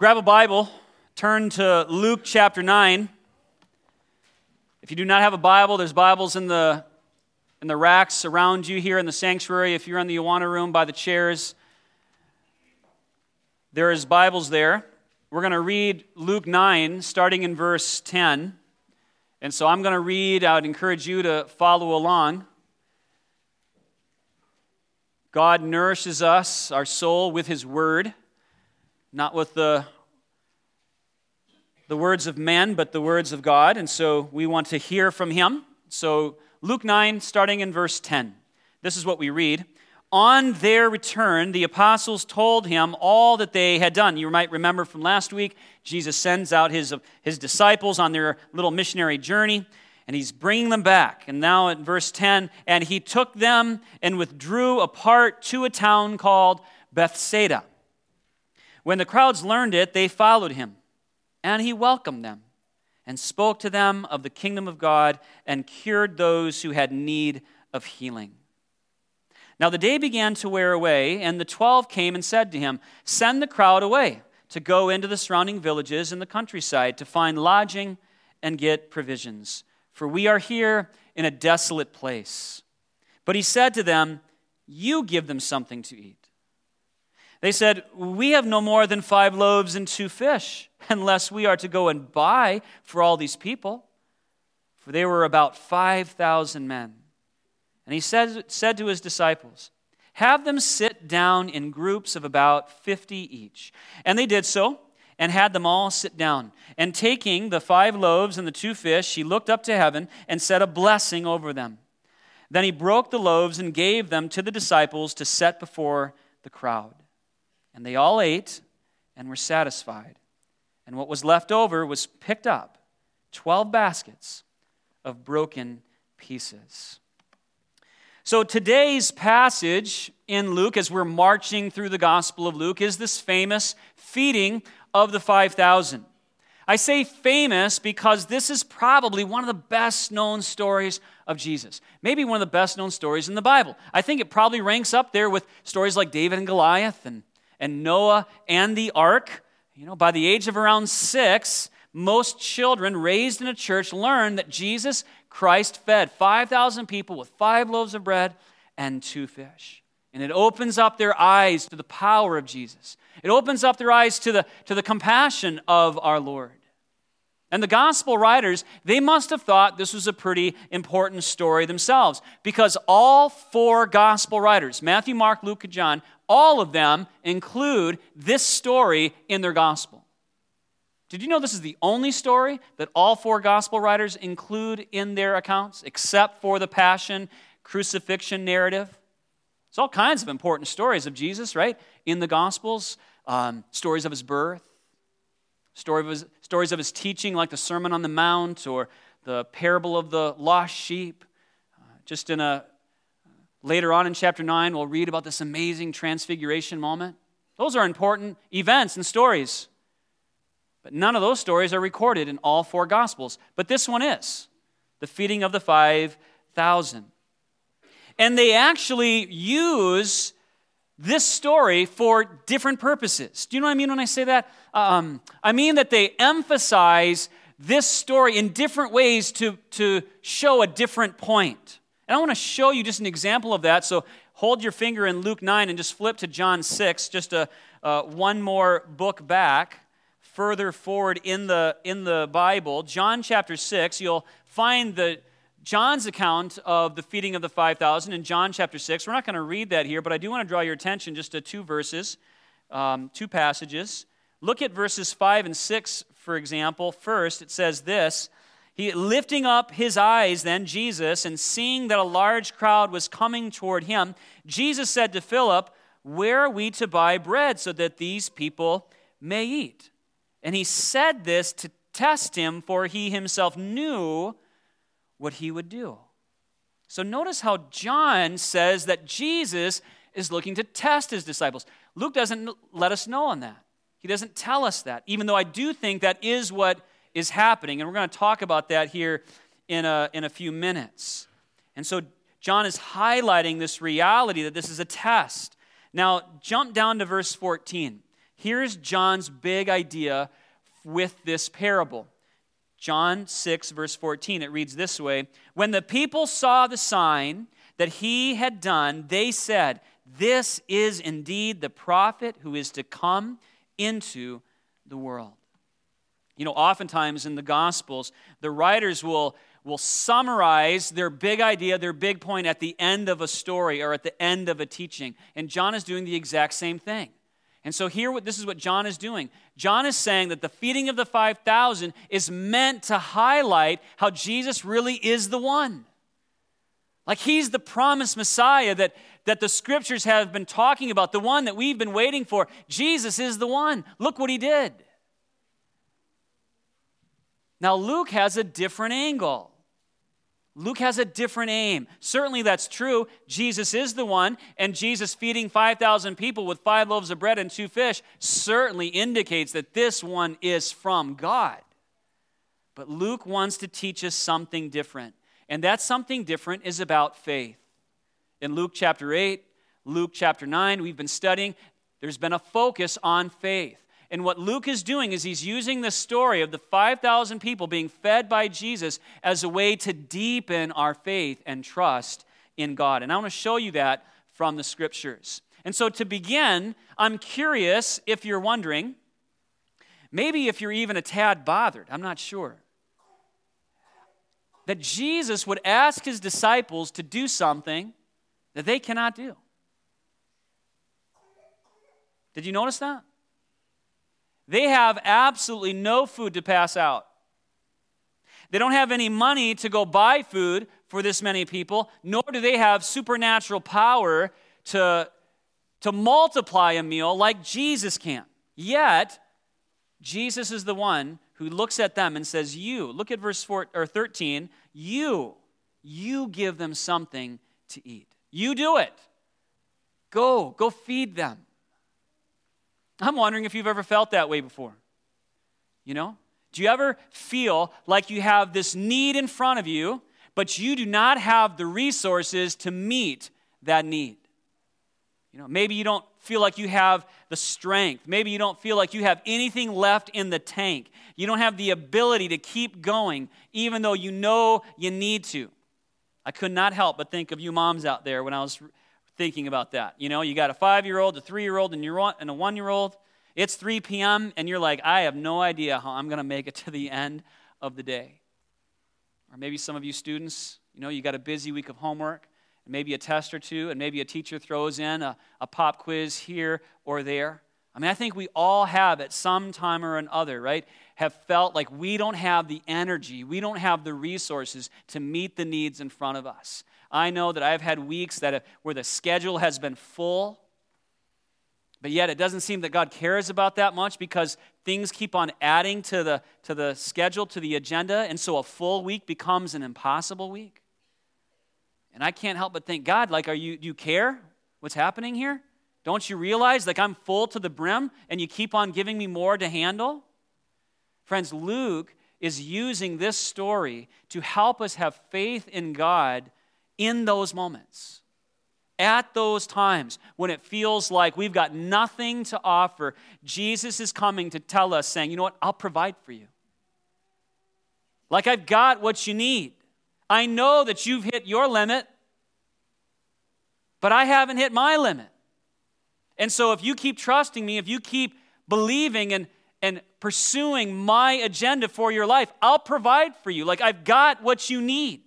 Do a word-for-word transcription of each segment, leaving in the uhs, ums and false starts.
Grab a Bible, turn to Luke chapter nine. If you do not have a Bible, there's Bibles in the in the racks around you here in the sanctuary. If you're in the Awana room by the chairs, there is Bibles there. We're going to read Luke nine, starting in verse ten. And so I'm going to read. I would encourage you to follow along. God nourishes us, our soul, with His Word, not with the, the words of men, but the words of God. And so we want to hear from Him. So Luke nine, starting in verse ten. This is what we read. On their return, the apostles told Him all that they had done. You might remember from last week, Jesus sends out His, his disciples on their little missionary journey, and He's bringing them back. And now at verse ten, and He took them and withdrew apart to a town called Bethsaida. When the crowds learned it, they followed Him, and He welcomed them and spoke to them of the kingdom of God and cured those who had need of healing. Now the day began to wear away, and the twelve came and said to Him, "Send the crowd away to go into the surrounding villages and the countryside to find lodging and get provisions, for we are here in a desolate place." But He said to them, "You give them something to eat." They said, "We have no more than five loaves and two fish, unless we are to go and buy for all these people." For they were about five thousand men. And He said, said to His disciples, "Have them sit down in groups of about fifty each." And they did so, and had them all sit down. And taking the five loaves and the two fish, He looked up to heaven and said a blessing over them. Then He broke the loaves and gave them to the disciples to set before the crowd. And they all ate and were satisfied. And what was left over was picked up, twelve baskets of broken pieces. So today's passage in Luke, as we're marching through the Gospel of Luke, is this famous feeding of the five thousand. I say famous because this is probably one of the best known stories of Jesus. Maybe one of the best known stories in the Bible. I think it probably ranks up there with stories like David and Goliath and, and Noah and the ark. You know, by the age of around six, most children raised in a church learn that Jesus Christ fed five thousand people with five loaves of bread and two fish. And it opens up their eyes to the power of Jesus. It opens up their eyes to the, to the compassion of our Lord. And the gospel writers, they must have thought this was a pretty important story themselves, because all four gospel writers, Matthew, Mark, Luke, and John, all of them include this story in their gospel. Did you know this is the only story that all four gospel writers include in their accounts, except for the passion, crucifixion narrative? There's all kinds of important stories of Jesus, right, in the Gospels. Um, stories of His birth, story of his, stories of His teaching, like the Sermon on the Mount or the parable of the lost sheep. Uh, just in a later on in chapter nine, we'll read about this amazing transfiguration moment. Those are important events and stories. But none of those stories are recorded in all four Gospels. But this one is, the feeding of the five thousand. And they actually use this story for different purposes. Do you know what I mean when I say that? Um, I mean that they emphasize this story in different ways to, to show a different point. And I want to show you just an example of that. So hold your finger in Luke nine and just flip to John six, just a, uh, one more book back. Further forward in the in the Bible, John chapter six, you'll find the John's account of the feeding of the five thousand in John chapter six. We're not going to read that here, but I do want to draw your attention just to two verses, um, two passages. Look at verses five and six, for example. First, it says this: He, lifting up His eyes, then Jesus, and seeing that a large crowd was coming toward Him, Jesus said to Philip, "Where are we to buy bread so that these people may eat?" And He said this to test Him, for He Himself knew what He would do. So notice how John says that Jesus is looking to test His disciples. Luke doesn't let us know on that. He doesn't tell us that, even though I do think that is what is happening. And we're going to talk about that here in a, in a few minutes. And so John is highlighting this reality that this is a test. Now, jump down to verse fourteen. Here's John's big idea with this parable. John six, verse fourteen, it reads this way, "When the people saw the sign that he had done, they said, 'This is indeed the prophet who is to come into the world.'" You know, oftentimes in the Gospels, the writers will, will summarize their big idea, their big point at the end of a story or at the end of a teaching. And John is doing the exact same thing. And so here, this is what John is doing. John is saying that the feeding of the five thousand is meant to highlight how Jesus really is the one. Like he's the promised Messiah that, that the scriptures have been talking about, the one that we've been waiting for. Jesus is the one. Look what he did. Now, Luke has a different angle. Luke has a different aim. Certainly that's true. Jesus is the one, and Jesus feeding five thousand people with five loaves of bread and two fish certainly indicates that this one is from God. But Luke wants to teach us something different, and that something different is about faith. In Luke chapter eight, Luke chapter nine, we've been studying, there's been a focus on faith. And what Luke is doing is he's using the story of the five thousand people being fed by Jesus as a way to deepen our faith and trust in God. And I want to show you that from the scriptures. And so to begin, I'm curious if you're wondering, maybe if you're even a tad bothered, I'm not sure, that Jesus would ask his disciples to do something that they cannot do. Did you notice that? They have absolutely no food to pass out. They don't have any money to go buy food for this many people, nor do they have supernatural power to, to multiply a meal like Jesus can. Yet, Jesus is the one who looks at them and says, you, look at verse four, or thirteen, you, you give them something to eat. You do it. Go, go feed them. I'm wondering if you've ever felt that way before. You know? Do you ever feel like you have this need in front of you, but you do not have the resources to meet that need? You know, maybe you don't feel like you have the strength. Maybe you don't feel like you have anything left in the tank. You don't have the ability to keep going, even though you know you need to. I could not help but think of you moms out there when I was thinking about that. You know, you got a five-year-old, a three-year-old, and, you're on, and a one-year-old. It's three p.m., and you're like, I have no idea how I'm going to make it to the end of the day. Or maybe some of you students, you know, you got a busy week of homework, and maybe a test or two, and maybe a teacher throws in a, a pop quiz here or there. I mean, I think we all have at some time or another, right, have felt like we don't have the energy, we don't have the resources to meet the needs in front of us. I know that I've had weeks that have, where the schedule has been full, but yet it doesn't seem that God cares about that much because things keep on adding to the, to the schedule, to the agenda, and so a full week becomes an impossible week. And I can't help but think, God, like, are you, do you care what's happening here? Don't you realize, like, I'm full to the brim, and you keep on giving me more to handle? Friends, Luke is using this story to help us have faith in God in those moments, at those times when it feels like we've got nothing to offer. Jesus is coming to tell us, saying, you know what, I'll provide for you. Like, I've got what you need. I know that you've hit your limit, but I haven't hit my limit. And so if you keep trusting me, if you keep believing and, and pursuing my agenda for your life, I'll provide for you. Like, I've got what you need.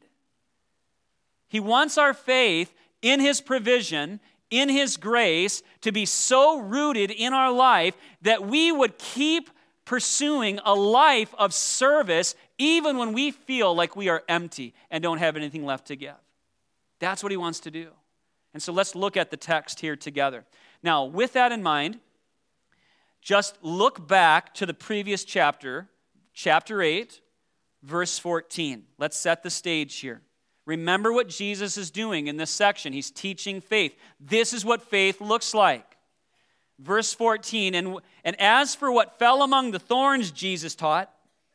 He wants our faith in his provision, in his grace, to be so rooted in our life that we would keep pursuing a life of service even when we feel like we are empty and don't have anything left to give. That's what he wants to do. And so let's look at the text here together. Now, with that in mind, just look back to the previous chapter, chapter eight, verse fourteen. Let's set the stage here. Remember what Jesus is doing in this section. He's teaching faith. This is what faith looks like. Verse fourteen, and, and as for what fell among the thorns, Jesus taught,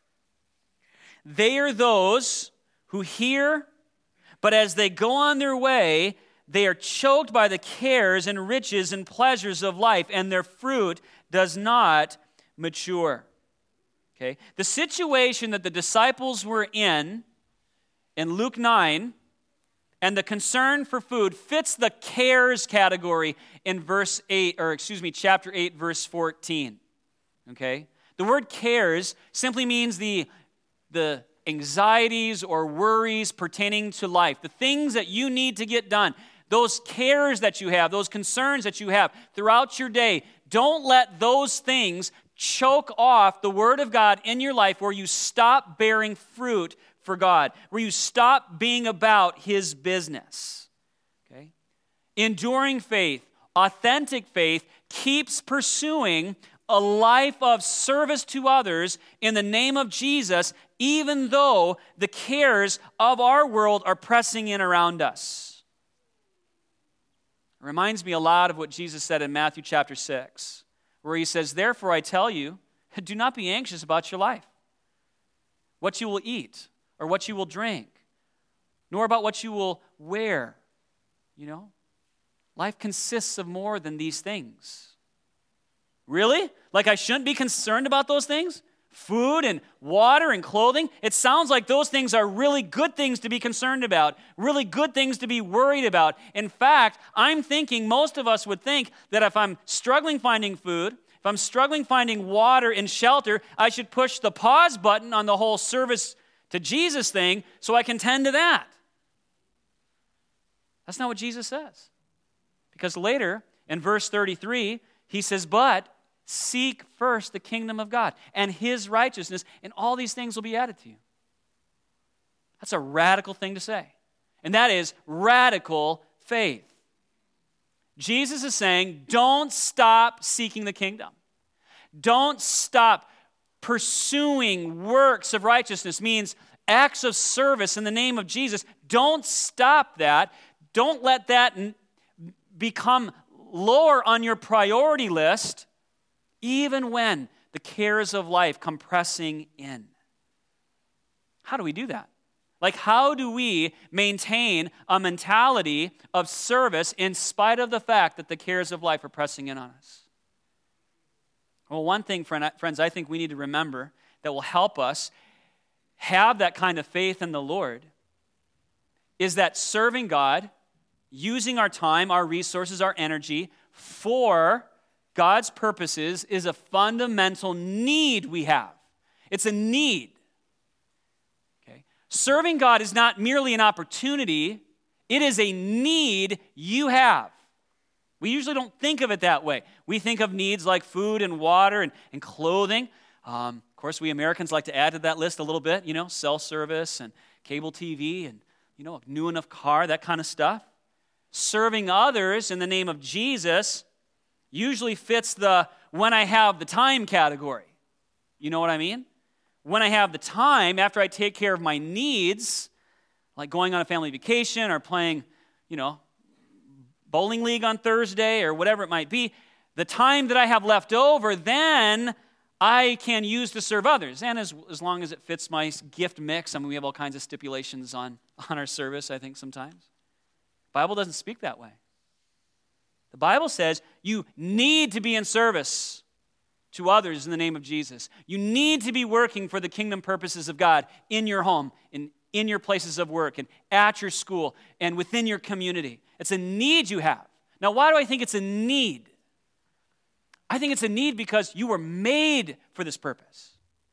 they are those who hear, but as they go on their way, they are choked by the cares and riches and pleasures of life, and their fruit does not mature. Okay? The situation that the disciples were in, in Luke nine, and the concern for food fits the cares category in verse eight, or excuse me, chapter eight, verse fourteen. Okay? The word cares simply means the, the anxieties or worries pertaining to life, the things that you need to get done, those cares that you have, those concerns that you have throughout your day. Don't let those things choke off the Word of God in your life where you stop bearing fruit for God, where you stop being about His business. Okay? Enduring faith, authentic faith, keeps pursuing a life of service to others in the name of Jesus, even though the cares of our world are pressing in around us. It reminds me a lot of what Jesus said in Matthew chapter six, where He says, "Therefore I tell you, do not be anxious about your life, what you will eat or what you will drink, nor about what you will wear." You know, life consists of more than these things. Really? Like I shouldn't be concerned about those things? Food and water and clothing? It sounds like those things are really good things to be concerned about, really good things to be worried about. In fact, I'm thinking most of us would think that if I'm struggling finding food, if I'm struggling finding water and shelter, I should push the pause button on the whole service to Jesus thing so I can tend to that. That's not what Jesus says. Because later, in verse thirty-three, He says, "But seek first the kingdom of God and His righteousness, and all these things will be added to you." That's a radical thing to say. And that is radical faith. Jesus is saying, don't stop seeking the kingdom. Don't stop pursuing works of righteousness, means acts of service in the name of Jesus. Don't stop that. Don't let that become lower on your priority list, even when the cares of life come pressing in. How do we do that? Like, how do we maintain a mentality of service in spite of the fact that the cares of life are pressing in on us? Well, one thing, friends, I think we need to remember that will help us have that kind of faith in the Lord is that serving God, using our time, our resources, our energy for God's purposes is a fundamental need we have. It's a need. Okay? Serving God is not merely an opportunity, it is a need you have. We usually don't think of it that way. We think of needs like food and water and, and clothing. Um, of course, we Americans like to add to that list a little bit, you know, cell service and cable T V and, you know, a new enough car, that kind of stuff. Serving others in the name of Jesus usually fits the when I have the time category. You know what I mean? When I have the time, after I take care of my needs, like going on a family vacation or playing, you know, bowling league on Thursday or whatever it might be, the time that I have left over, then I can use to serve others. And as, as long as it fits my gift mix, I mean, we have all kinds of stipulations on, on our service, I think, sometimes. The Bible doesn't speak that way. The Bible says you need to be in service to others in the name of Jesus. You need to be working for the kingdom purposes of God in your home, in, in your places of work, and at your school, and within your community. It's a need you have. Now, why do I think it's a need? I think it's a need because you were made for this purpose.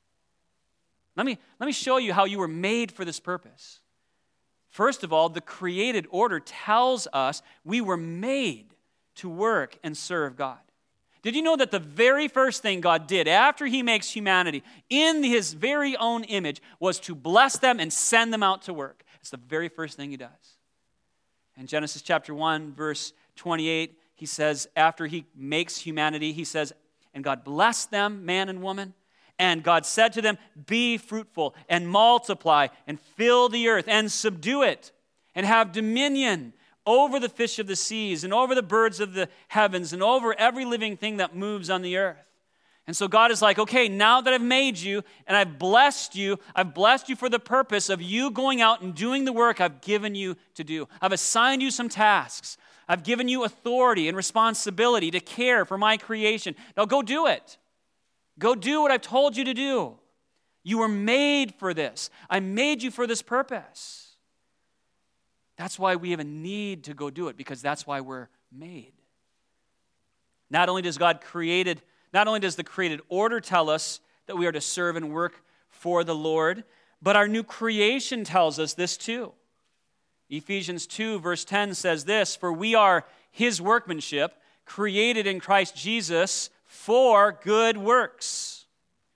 Let me, let me show you how you were made for this purpose. First of all, the created order tells us we were made to work and serve God. Did you know that the very first thing God did after He makes humanity in His very own image was to bless them and send them out to work? It's the very first thing He does. In Genesis chapter one, verse twenty-eight, He says, after He makes humanity, He says, "And God blessed them, man and woman, and God said to them, be fruitful and multiply and fill the earth and subdue it and have dominion over the fish of the seas and over the birds of the heavens and over every living thing that moves on the earth." And so God is like, okay, now that I've made you and I've blessed you, I've blessed you for the purpose of you going out and doing the work I've given you to do. I've assigned you some tasks. I've given you authority and responsibility to care for my creation. Now go do it. Go do what I've told you to do. You were made for this. I made you for this purpose. That's why we have a need to go do it, because that's why we're made. Not only does God created, not only does the created order tell us that we are to serve and work for the Lord, but our new creation tells us this too. Ephesians two verse ten says this, "For we are his workmanship, created in Christ Jesus for good works,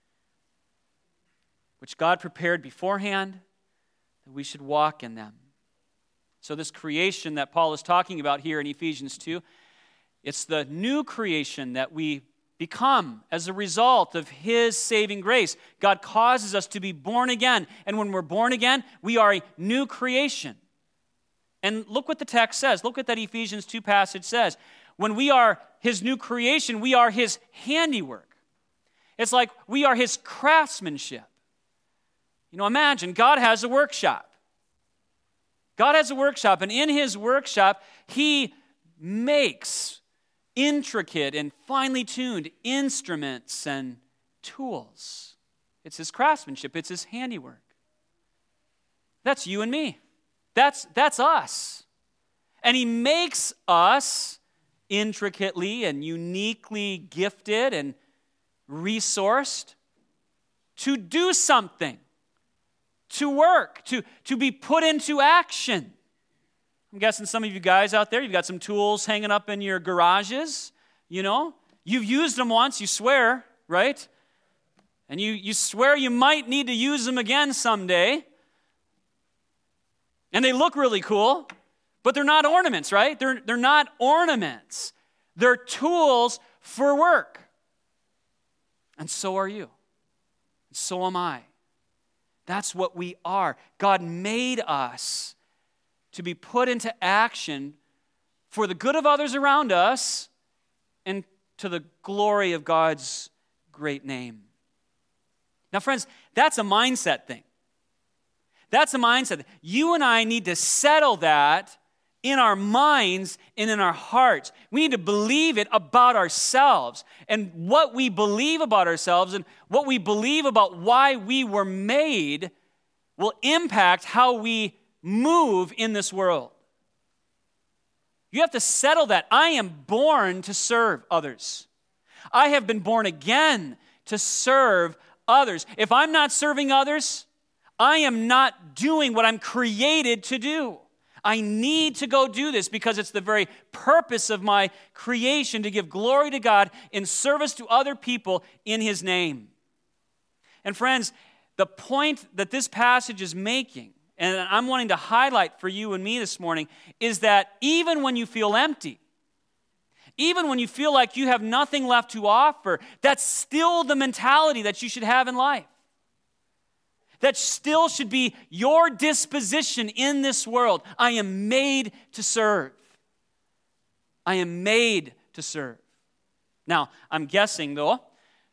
which God prepared beforehand that we should walk in them." So this creation that Paul is talking about here in Ephesians two, it's the new creation that we become as a result of his saving grace. God causes us to be born again, and when we're born again, we are a new creation. And look what the text says. Look what that Ephesians two passage says. When we are his new creation, we are his handiwork. It's like we are his craftsmanship. You know, imagine God has a workshop. God has a workshop, and in his workshop, he makes intricate and finely tuned instruments and tools. It's his craftsmanship. It's his handiwork. That's you and me. That's, that's us. And he makes us intricately and uniquely gifted and resourced to do something, to work, to, to be put into action. I'm guessing some of you guys out there, you've got some tools hanging up in your garages, you know. You've used them once, you swear, right? And you, you swear you might need to use them again someday. And they look really cool, but they're not ornaments, right? They're, they're not ornaments. They're tools for work. And so are you. And so am I. That's what we are. God made us to be put into action for the good of others around us and to the glory of God's great name. Now, friends, that's a mindset thing. That's a mindset. You and I need to settle that in our minds and in our hearts. We need to believe it about ourselves. And what we believe about ourselves and what we believe about why we were made will impact how we move in this world. You have to settle that. I am born to serve others. I have been born again to serve others. If I'm not serving others, I am not doing what I'm created to do. I need to go do this because it's the very purpose of my creation to give glory to God in service to other people in his name. And friends, the point that this passage is making, and I'm wanting to highlight for you and me this morning, is that even when you feel empty, even when you feel like you have nothing left to offer, that's still the mentality that you should have in life. That still should be your disposition in this world. I am made to serve. I am made to serve. Now, I'm guessing, though,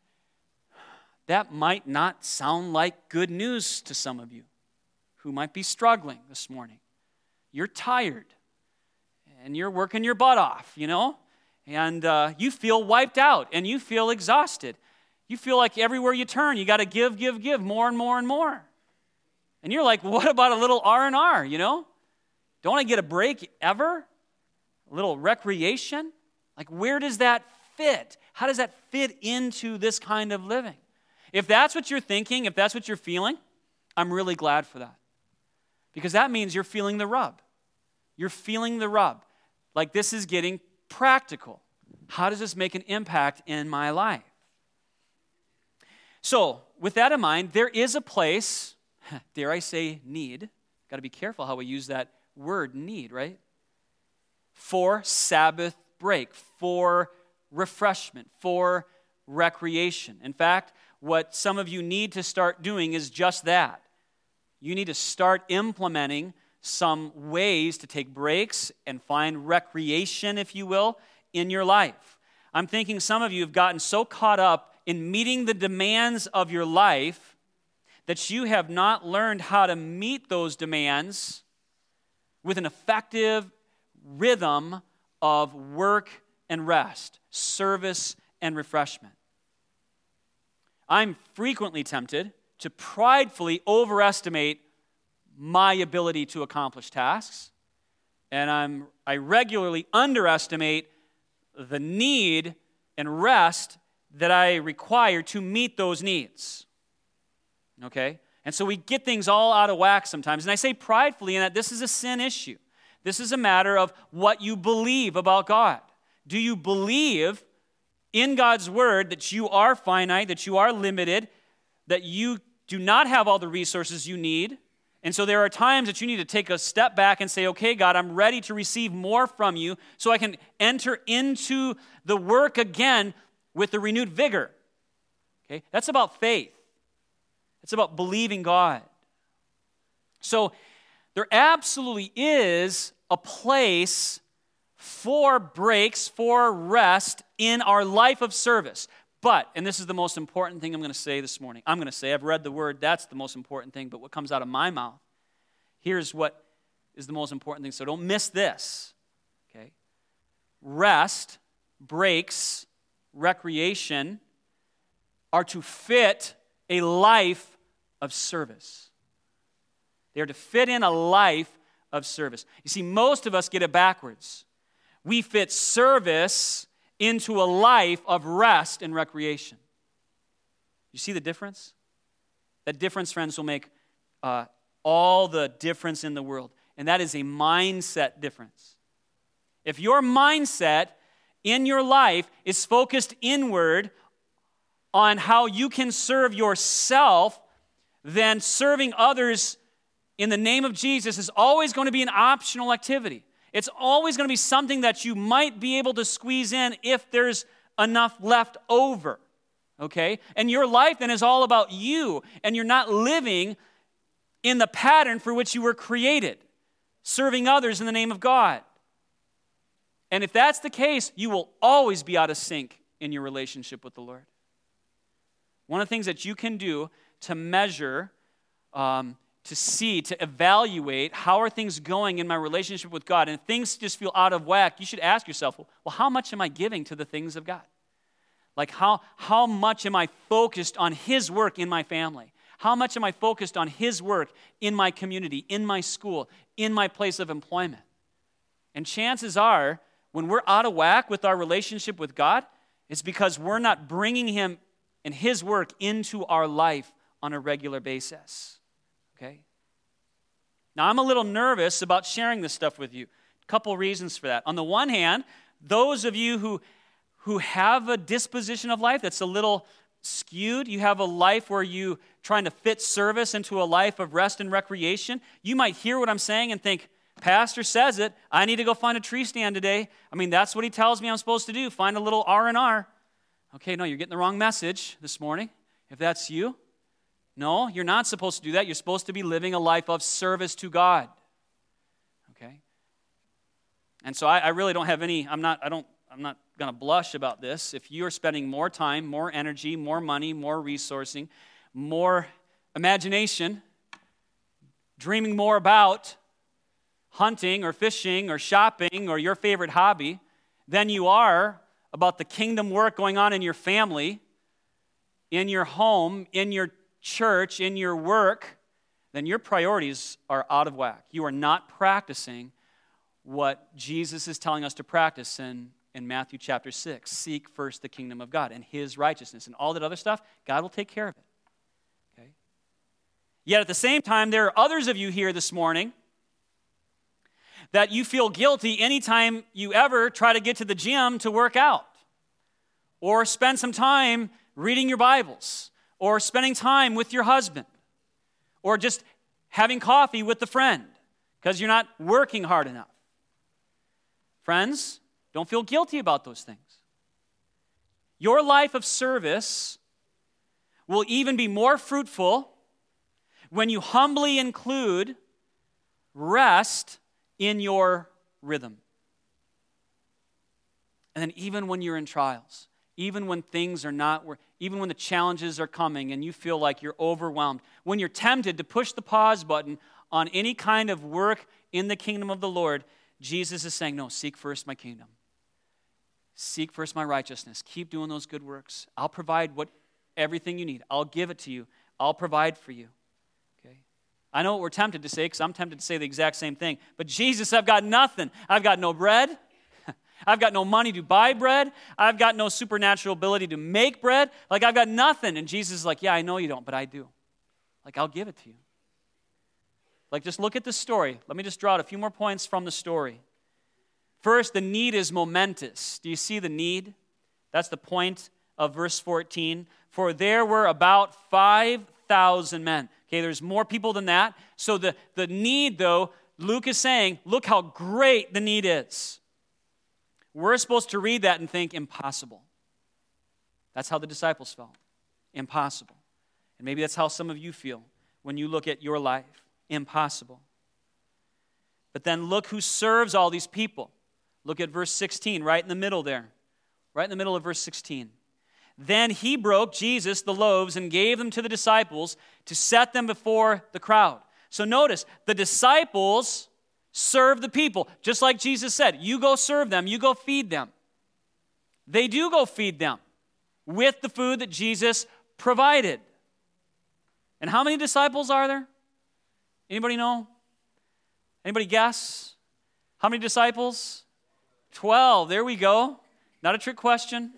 that might not sound like good news to some of you who might be struggling this morning. You're tired, and you're working your butt off, you know, and uh, you feel wiped out, and you feel exhausted. You feel like everywhere you turn, you got to give, give, give more and more and more. And you're like, what about a little R and R, you know? Don't I get a break ever? A little recreation? Like, where does that fit? How does that fit into this kind of living? If that's what you're thinking, if that's what you're feeling, I'm really glad for that. Because that means you're feeling the rub. You're feeling the rub. Like, this is getting practical. How does this make an impact in my life? So, with that in mind, there is a place, dare I say need, got to be careful how we use that word need, right? For Sabbath break, for refreshment, for recreation. In fact, what some of you need to start doing is just that. You need to start implementing some ways to take breaks and find recreation, if you will, in your life. I'm thinking some of you have gotten so caught up in meeting the demands of your life that you have not learned how to meet those demands with an effective rhythm of work and rest, service and refreshment. I'm frequently tempted to pridefully overestimate my ability to accomplish tasks, and I'm, I regularly underestimate the need and rest that I require to meet those needs. Okay? And so we get things all out of whack sometimes. And I say pridefully in that this is a sin issue. This is a matter of what you believe about God. Do you believe in God's word that you are finite, that you are limited, that you do not have all the resources you need? And so there are times that you need to take a step back and say, okay, God, I'm ready to receive more from you so I can enter into the work again with a renewed vigor. Okay? That's about faith. It's about believing God. So there absolutely is a place for breaks, for rest in our life of service. But, and this is the most important thing I'm going to say this morning. I'm going to say, I've read the word, that's the most important thing, but what comes out of my mouth, here's what is the most important thing. So don't miss this. Okay? Rest, breaks, recreation are to fit a life of service. They are to fit in a life of service. You see, most of us get it backwards. We fit service into a life of rest and recreation. You see the difference? That difference, friends, will make uh, all the difference in the world. And that is a mindset difference. If your mindset in your life is focused inward on how you can serve yourself, then serving others in the name of Jesus is always going to be an optional activity. It's always going to be something that you might be able to squeeze in if there's enough left over, okay? And your life then is all about you, and you're not living in the pattern for which you were created, serving others in the name of God. And if that's the case, you will always be out of sync in your relationship with the Lord. One of the things that you can do to measure, um, to see, to evaluate how are things going in my relationship with God, and if things just feel out of whack, you should ask yourself, well, how much am I giving to the things of God? Like how, how much am I focused on His work in my family? How much am I focused on His work in my community, in my school, in my place of employment? And chances are, when we're out of whack with our relationship with God, it's because we're not bringing Him and His work into our life on a regular basis. Okay? Now, I'm a little nervous about sharing this stuff with you. A couple reasons for that. On the one hand, those of you who, who have a disposition of life that's a little skewed, you have a life where you trying to fit service into a life of rest and recreation, you might hear what I'm saying and think, Pastor says it, I need to go find a tree stand today. I mean, that's what he tells me I'm supposed to do, find a little R and R. Okay, no, you're getting the wrong message this morning. If that's you, no, you're not supposed to do that. You're supposed to be living a life of service to God. Okay? And so I, I really don't have any, I'm not, I don't, I'm not going to blush about this. If you are spending more time, more energy, more money, more resourcing, more imagination, dreaming more about hunting or fishing or shopping or your favorite hobby than you are about the kingdom work going on in your family, in your home, in your church, in your work, then your priorities are out of whack. You are not practicing what Jesus is telling us to practice in, in Matthew chapter six. Seek first the kingdom of God and His righteousness, and all that other stuff, God will take care of it. Okay? Yet at the same time, there are others of you here this morning that you feel guilty anytime you ever try to get to the gym to work out, or spend some time reading your Bibles, or spending time with your husband, or just having coffee with a friend because you're not working hard enough. Friends, don't feel guilty about those things. Your life of service will even be more fruitful when you humbly include rest in your rhythm. And then even when you're in trials, even when things are not, even when the challenges are coming and you feel like you're overwhelmed, when you're tempted to push the pause button on any kind of work in the kingdom of the Lord, Jesus is saying, no, seek first my kingdom. Seek first my righteousness. Keep doing those good works. I'll provide what everything you need. I'll give it to you. I'll provide for you. Okay? I know what we're tempted to say, because I'm tempted to say the exact same thing. But Jesus, I've got nothing. I've got no bread. I've got no money to buy bread. I've got no supernatural ability to make bread. Like, I've got nothing. And Jesus is like, yeah, I know you don't, but I do. Like, I'll give it to you. Like, just look at the story. Let me just draw out a few more points from the story. First, the need is momentous. Do you see the need? That's the point of verse fourteen. For there were about five thousand men. Okay, there's more people than that. So the, the need, though, Luke is saying, look how great the need is. We're supposed to read that and think, impossible. That's how the disciples felt. Impossible. And maybe that's how some of you feel when you look at your life. Impossible. But then look who serves all these people. Look at verse sixteen, right in the middle there. Right in the middle of verse sixteen. Then he broke, Jesus, the loaves and gave them to the disciples to set them before the crowd. So notice, the disciples serve the people. Just like Jesus said, you go serve them, you go feed them. They do go feed them with the food that Jesus provided. And how many disciples are there? Anybody know? Anybody guess? How many disciples? Twelve. There we go. Not a trick question.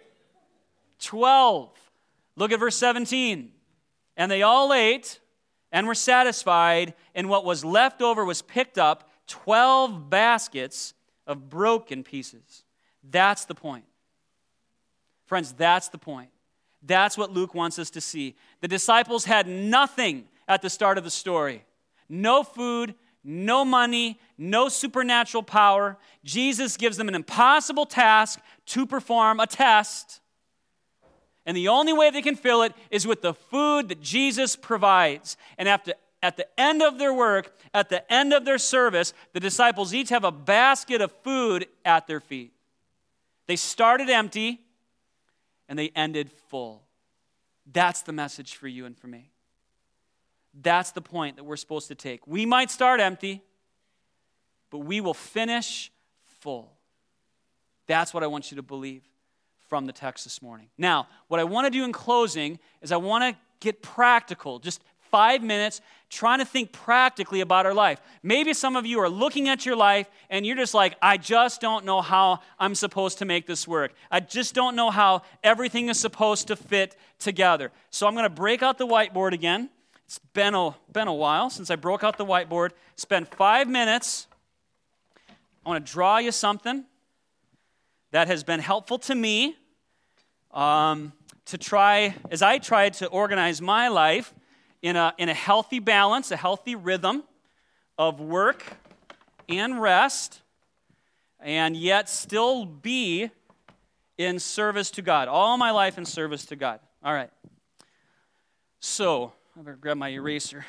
Twelve. Look at verse seventeen. And they all ate and were satisfied, and what was left over was picked up, twelve baskets of broken pieces. That's the point. Friends, that's the point. That's what Luke wants us to see. The disciples had nothing at the start of the story. No food, no money, no supernatural power. Jesus gives them an impossible task to perform a test. And the only way they can fill it is with the food that Jesus provides. And after, at the end of their work, at the end of their service, the disciples each have a basket of food at their feet. They started empty, and they ended full. That's the message for you and for me. That's the point that we're supposed to take. We might start empty, but we will finish full. That's what I want you to believe from the text this morning. Now, what I want to do in closing is I want to get practical, just five minutes, trying to think practically about our life. Maybe some of you are looking at your life and you're just like, I just don't know how I'm supposed to make this work. I just don't know how everything is supposed to fit together. So I'm going to break out the whiteboard again. It's been a, been a while since I broke out the whiteboard. Spend five minutes. I want to draw you something that has been helpful to me um, to try, as I tried to organize my life in a, in a healthy balance, a healthy rhythm of work and rest, and yet still be in service to God. All my life in service to God. All right. So, I better grab my eraser.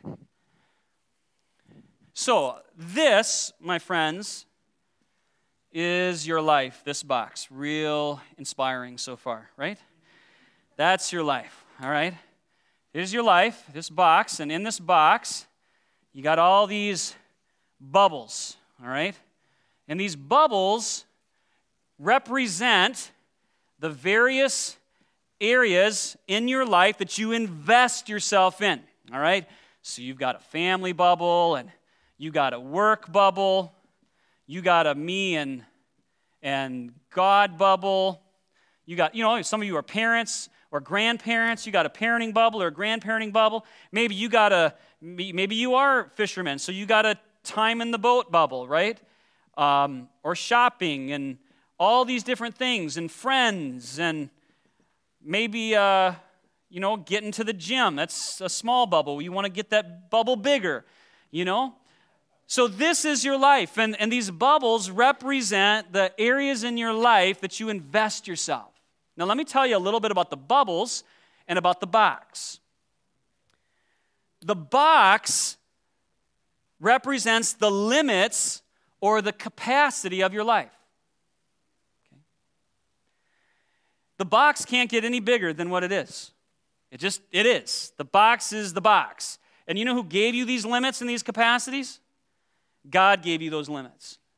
So, this, my friends, is your life, this box. Real inspiring so far, right? That's your life, all right? Here's your life, this box, and in this box, you got all these bubbles, all right? And these bubbles represent the various areas in your life that you invest yourself in, all right? So you've got a family bubble, and you got a work bubble, you got a me and, and God bubble, you got, you know, some of you are parents or grandparents, you got a parenting bubble or a grandparenting bubble. Maybe you got a, maybe you are fishermen, so you got a time in the boat bubble, right? Um, or shopping and all these different things, and friends, and maybe, uh, you know, getting to the gym. That's a small bubble. You want to get that bubble bigger, you know? So this is your life, and, and these bubbles represent the areas in your life that you invest yourself. Now, let me tell you a little bit about the bubbles and about the box. The box represents the limits or the capacity of your life. Okay? The box can't get any bigger than what it is. It just, it is. The box is the box. And you know who gave you these limits and these capacities? God gave you those limits.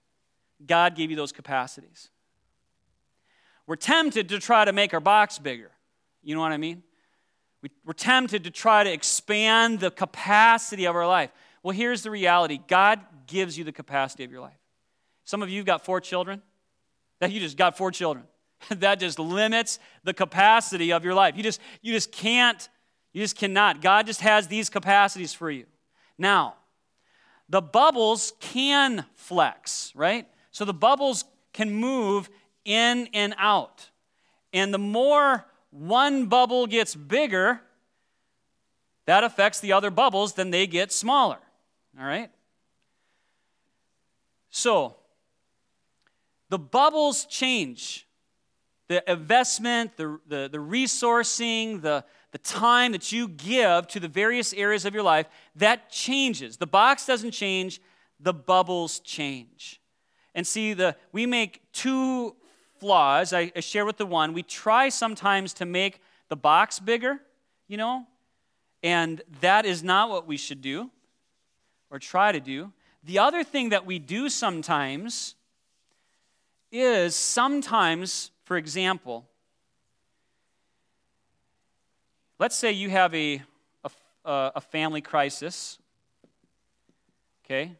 God gave you those capacities. We're tempted to try to make our box bigger. You know what I mean? We, we're tempted to try to expand the capacity of our life. Well, here's the reality. God gives you the capacity of your life. Some of you have got four children. That you just got four children. That just limits the capacity of your life. You just, you just can't, you just cannot. God just has these capacities for you. Now, the bubbles can flex, right? So the bubbles can move in and out. And the more one bubble gets bigger, that affects the other bubbles, then they get smaller. All right? So, the bubbles change. The investment, the, the, the resourcing, the, the time that you give to the various areas of your life, that changes. The box doesn't change, the bubbles change. And see, the we make two flaws. I, I share with the one. We try sometimes to make the box bigger, you know, and that is not what we should do or try to do. The other thing that we do sometimes is sometimes, for example, let's say you have a, a, a family crisis, okay,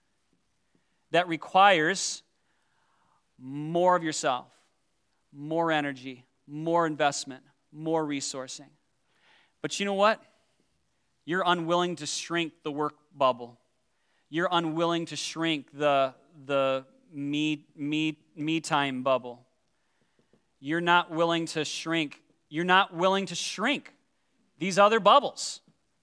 that requires more of yourself, more energy, more investment, more resourcing. But you know what? You're unwilling to shrink the work bubble. You're unwilling to shrink the, the me, me, me time bubble. You're not willing to shrink. You're not willing to shrink these other bubbles.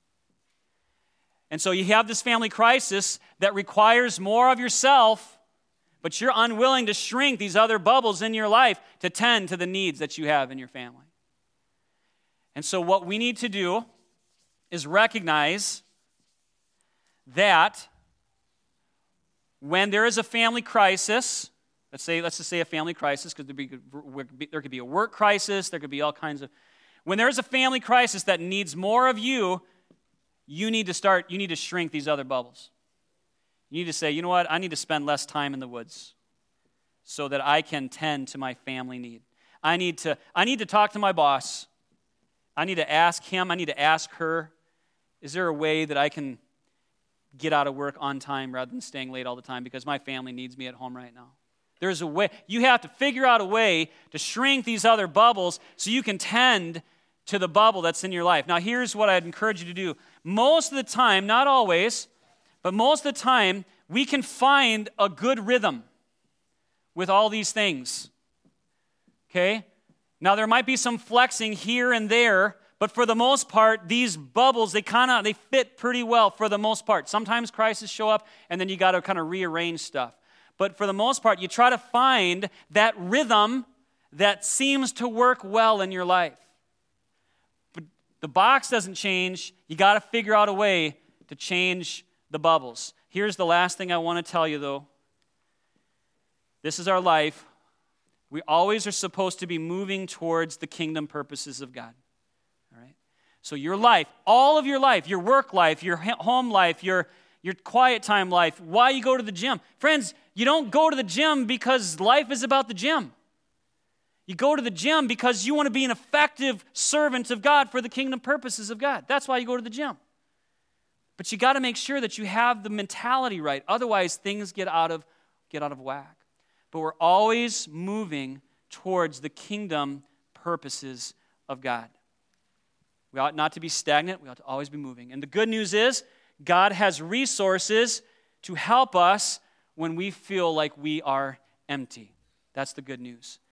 And so you have this family crisis that requires more of yourself, but you're unwilling to shrink these other bubbles in your life to tend to the needs that you have in your family. And so what we need to do is recognize that when there is a family crisis, let's say, let's just say a family crisis, because there could be a work crisis, there could be all kinds of, when there is a family crisis that needs more of you, you need to start, you need to shrink these other bubbles. You need to say, you know what, I need to spend less time in the woods so that I can tend to my family need. I need to, I need to talk to my boss. I need to ask him, I need to ask her, is there a way that I can get out of work on time rather than staying late all the time because my family needs me at home right now? There's a way. You have to figure out a way to shrink these other bubbles so you can tend to the bubble that's in your life. Now, here's what I'd encourage you to do. Most of the time, not always, but most of the time, we can find a good rhythm with all these things. Okay? Now, there might be some flexing here and there, but for the most part, these bubbles, they kind of, they fit pretty well for the most part. Sometimes crises show up, and then you got to kind of rearrange stuff. But for the most part, you try to find that rhythm that seems to work well in your life. But the box doesn't change. You got to figure out a way to change the bubbles. Here's the last thing I want to tell you, though. This is our life. We always are supposed to be moving towards the kingdom purposes of God. All right? So your life, all of your life, your work life, your home life, your, your quiet time life, why you go to the gym. Friends, you don't go to the gym because life is about the gym. You go to the gym because you want to be an effective servant of God for the kingdom purposes of God. That's why you go to the gym. But you got to make sure that you have the mentality right. Otherwise, things get out of, get out of whack. But we're always moving towards the kingdom purposes of God. We ought not to be stagnant. We ought to always be moving. And the good news is, God has resources to help us when we feel like we are empty. That's the good news.